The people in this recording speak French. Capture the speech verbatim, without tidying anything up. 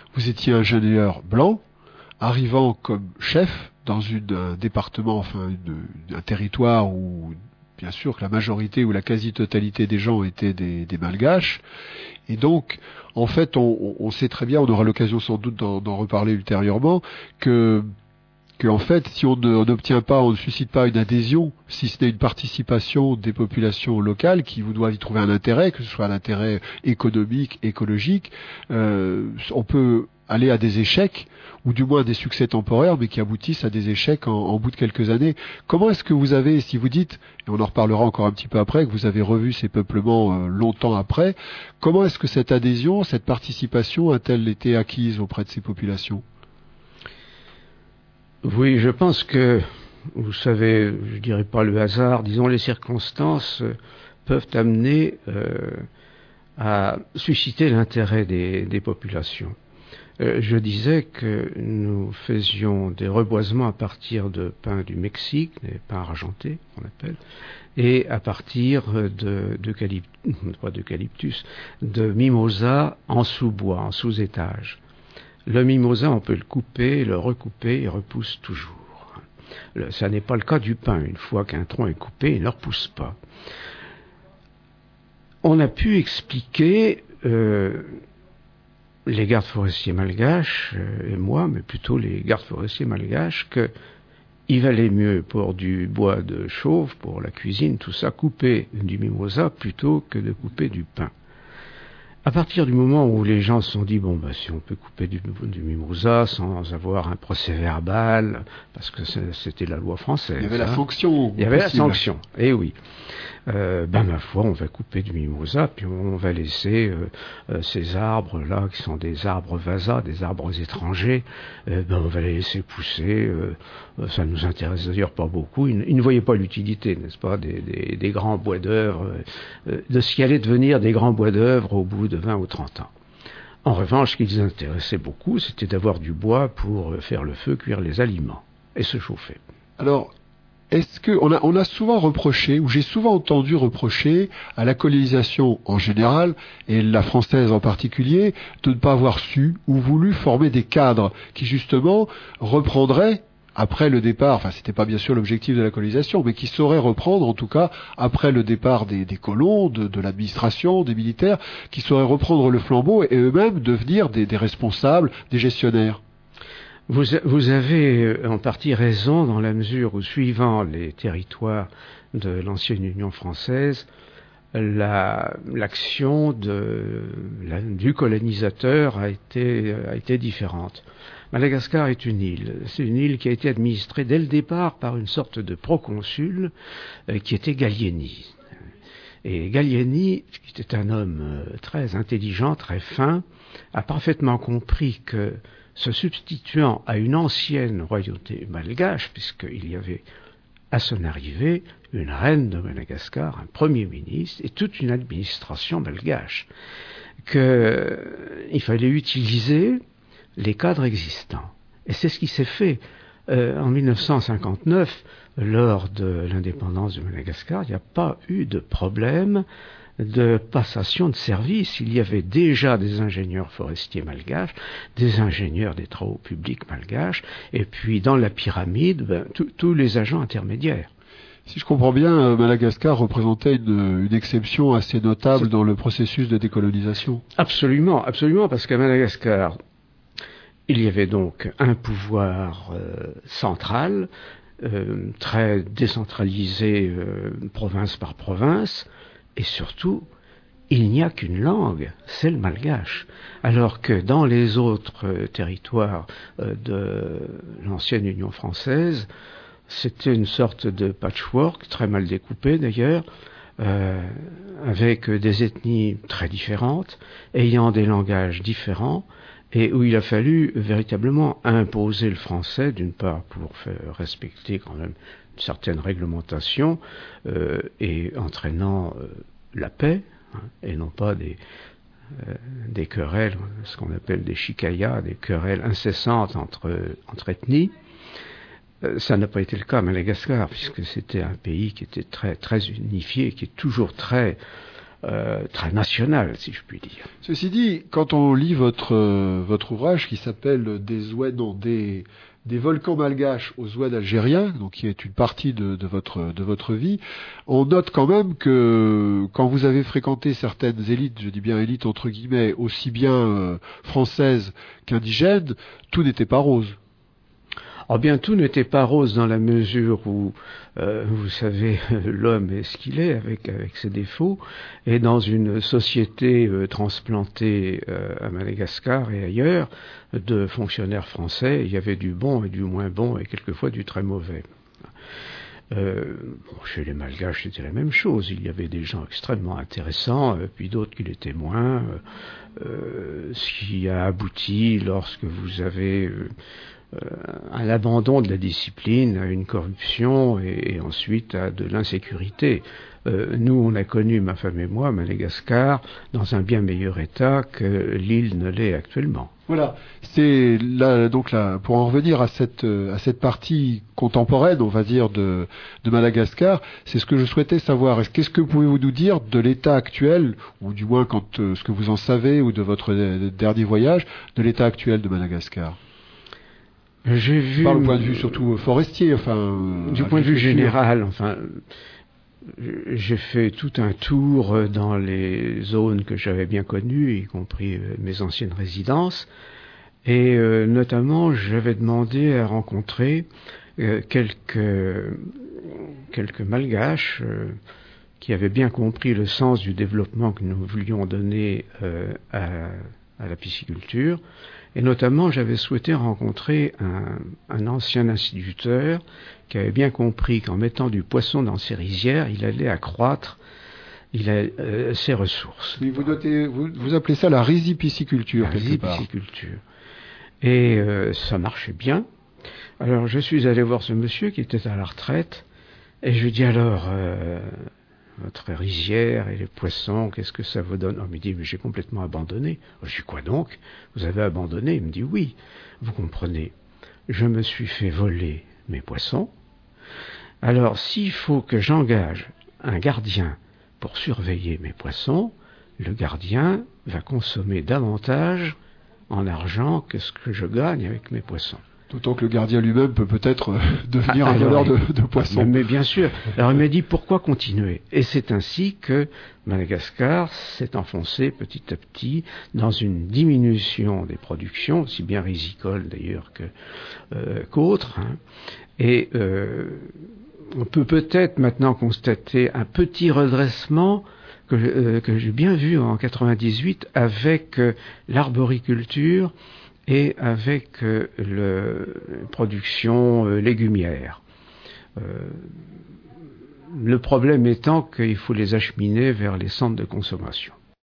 vous étiez ingénieur blanc, arrivant comme chef dans une, un département, enfin une, un territoire où bien sûr que la majorité ou la quasi-totalité des gens étaient des, des malgaches. Et donc, en fait, on, on sait très bien, on aura l'occasion sans doute d'en, d'en reparler ultérieurement, que que en fait, si on n'obtient pas, on ne suscite pas une adhésion, si ce n'est une participation des populations locales qui vous doivent y trouver un intérêt, que ce soit un intérêt économique, écologique, euh, on peut aller à des échecs, ou du moins des succès temporaires, mais qui aboutissent à des échecs en, en bout de quelques années. Comment est-ce que vous avez, si vous dites, et on en reparlera encore un petit peu après, que vous avez revu ces peuplements euh, longtemps après, comment est-ce que cette adhésion, cette participation a-t-elle été acquise auprès de ces populations ? Oui, je pense que, vous savez, je dirais pas le hasard, disons les circonstances euh, peuvent amener euh, à susciter l'intérêt des, des populations. Euh, je disais que nous faisions des reboisements à partir de pins du Mexique, des pins argentés, qu'on appelle, et à partir de, d'eucalyptus, pas d'eucalyptus, de mimosa en sous-bois, en sous-étage. Le mimosa, on peut le couper, le recouper, il repousse toujours. Le, ça n'est pas le cas du pin. Une fois qu'un tronc est coupé, il ne repousse pas. On a pu expliquer, euh, les gardes forestiers malgaches, euh, et moi, mais plutôt les gardes forestiers malgaches, que il valait mieux pour du bois de chauve, pour la cuisine, tout ça, couper du mimosa plutôt que de couper du pin. À partir du moment où les gens se sont dit, bon, bah, si on peut couper du, du mimosa sans avoir un procès verbal, parce que c'était la loi française. Il y avait hein. la sanction. Il y avait possible. la sanction, eh oui. Euh, ben, ma foi, on va couper du mimosa, puis on va laisser euh, euh, ces arbres-là, qui sont des arbres vasas, des arbres étrangers, euh, ben, on va les laisser pousser. Euh, ça nous intéresse d'ailleurs pas beaucoup. Ils, ils ne voyaient pas l'utilité, n'est-ce pas, des, des, des grands bois d'œuvre, euh, de ce qui allait devenir des grands bois d'œuvre au bout de vingt ou trente ans. En revanche, ce qui les intéressait beaucoup, c'était d'avoir du bois pour faire le feu, cuire les aliments et se chauffer. Alors, est-ce que on a, on a souvent reproché, ou j'ai souvent entendu reprocher à la colonisation en général, et la française en particulier, de ne pas avoir su ou voulu former des cadres qui justement reprendraient après le départ, enfin c'était pas bien sûr l'objectif de la colonisation, mais qui sauraient reprendre en tout cas après le départ des, des colons, de, de l'administration, des militaires, qui sauraient reprendre le flambeau et eux-mêmes devenir des, des responsables, des gestionnaires. Vous, vous avez en partie raison dans la mesure où, suivant les territoires de l'ancienne Union française, la, l'action de, la, du colonisateur a été, a été différente. Madagascar est une île. C'est une île qui a été administrée dès le départ par une sorte de proconsul euh, qui était Gallieni. Et Gallieni, qui était un homme euh, très intelligent, très fin, a parfaitement compris que, se substituant à une ancienne royauté malgache, puisqu'il y avait à son arrivée une reine de Madagascar, un premier ministre et toute une administration malgache, qu'il fallait utiliser les cadres existants. Et c'est ce qui s'est fait. Euh, en mille neuf cent cinquante-neuf, lors de l'indépendance de Madagascar, il n'y a pas eu de problème de passation de service. Il y avait déjà des ingénieurs forestiers malgaches, des ingénieurs des travaux publics malgaches, et puis dans la pyramide, ben, tous les agents intermédiaires. Si je comprends bien, Madagascar représentait une, une exception assez notable C'est... dans le processus de décolonisation. Absolument, absolument, parce qu'à Madagascar, il y avait donc un pouvoir euh, central, euh, très décentralisé, euh, province par province, et surtout, il n'y a qu'une langue, c'est le malgache. Alors que dans les autres euh, territoires euh, de l'ancienne Union française, c'était une sorte de patchwork, très mal découpé d'ailleurs, euh, avec des ethnies très différentes, ayant des langages différents, et où il a fallu véritablement imposer le français, d'une part pour faire respecter quand même une certaine réglementation, euh, et entraînant euh, la paix, hein, et non pas des, euh, des querelles, ce qu'on appelle des chicayas, des querelles incessantes entre, entre ethnies. Euh, ça n'a pas été le cas à Madagascar, puisque c'était un pays qui était très, très unifié, qui est toujours très euh, très national, si je puis dire. Ceci dit, quand on lit votre euh, votre ouvrage qui s'appelle des oueds, non, des des volcans malgaches aux oueds algériens, donc qui est une partie de, de votre de votre vie, on note quand même que quand vous avez fréquenté certaines élites, je dis bien élites entre guillemets, aussi bien euh, françaises qu'indigènes, tout n'était pas rose. Oh bien, tout n'était pas rose dans la mesure où, euh, vous savez, l'homme est ce qu'il est, avec, avec ses défauts, et dans une société euh, transplantée euh, à Madagascar et ailleurs, de fonctionnaires français, il y avait du bon et du moins bon, et quelquefois du très mauvais. Euh, bon, chez les Malgaches, c'était la même chose. Il y avait des gens extrêmement intéressants, euh, puis d'autres qui l'étaient moins, euh, euh, ce qui a abouti lorsque vous avez... Euh, à l'abandon de la discipline, à une corruption et, et ensuite à de l'insécurité. Euh, nous, on a connu, ma femme et moi, Madagascar, dans un bien meilleur état que l'île ne l'est actuellement. Voilà, c'est là donc là pour en revenir à cette à cette partie contemporaine, on va dire de de Madagascar, c'est ce que je souhaitais savoir. Est-ce qu'est-ce que pouvez-vous nous dire de l'état actuel, ou du moins quand euh, ce que vous en savez, ou de votre euh, dernier voyage, de l'état actuel de Madagascar? J'ai vu, par le point de vue surtout forestier, enfin. Du point de vue général, enfin, j'ai fait tout un tour dans les zones que j'avais bien connues, y compris mes anciennes résidences, et euh, notamment j'avais demandé à rencontrer euh, quelques quelques Malgaches euh, qui avaient bien compris le sens du développement que nous voulions donner euh, à, à la pisciculture. Et notamment, j'avais souhaité rencontrer un, un ancien instituteur qui avait bien compris qu'en mettant du poisson dans ses rizières, il allait accroître il a, euh, ses ressources. Oui, vous, notez, vous, vous appelez ça la rizipisciculture, la quelque part. rizipisciculture. Et euh, ça marchait bien. Alors, je suis allé voir ce monsieur qui était à la retraite, et je lui dis alors... Euh, votre rizière et les poissons, qu'est-ce que ça vous donne? Oh, il me dit, mais j'ai complètement abandonné. Je dis, quoi donc? Vous avez abandonné? Il me dit, oui. Vous comprenez, je me suis fait voler mes poissons. Alors, s'il faut que j'engage un gardien pour surveiller mes poissons, le gardien va consommer davantage en argent que ce que je gagne avec mes poissons. D'autant que le gardien lui-même peut peut-être euh, devenir ah, un voleur de, de poissons. Mais bien sûr. Alors il m'a dit, pourquoi continuer? Et c'est ainsi que Madagascar s'est enfoncé petit à petit dans une diminution des productions, aussi bien rizicoles d'ailleurs que, euh, qu'autres. Hein. Et euh, on peut peut-être maintenant constater un petit redressement que, euh, que j'ai bien vu en quatre-vingt-dix-huit avec euh, l'arboriculture et avec euh, le production euh, légumière. Euh, le problème étant qu'il faut les acheminer vers les centres de consommation.